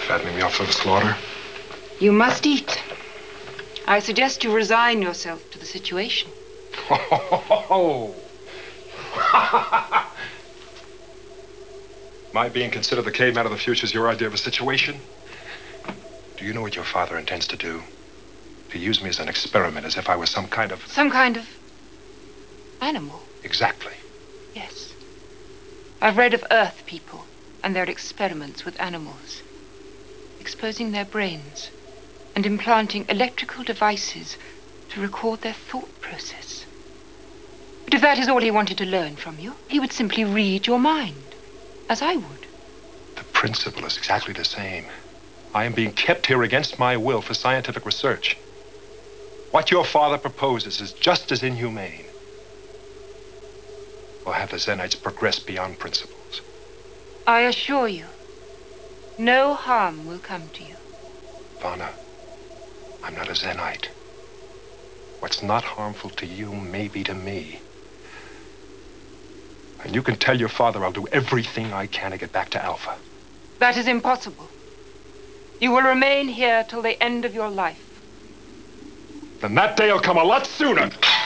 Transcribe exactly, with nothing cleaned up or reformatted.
fattening me up for the slaughter? You must eat. I suggest you resign yourself to the situation. Oh. My being considered the caveman of the future is your idea of a situation? Do you know what your father intends to do? To use me as an experiment, as if I was some kind of... Some kind of animal? Exactly. Yes. I've read of Earth people and their experiments with animals, exposing their brains and implanting electrical devices to record their thought process. But if that is all he wanted to learn from you, he would simply read your mind, as I would. The principle is exactly the same. I am being kept here against my will for scientific research. What your father proposes is just as inhumane. Or have the Zenites progress beyond principles? I assure you, no harm will come to you. Vanna, I'm not a Zenite. What's not harmful to you may be to me. And you can tell your father I'll do everything I can to get back to Alpha. That is impossible. You will remain here till the end of your life. Then that day will come a lot sooner.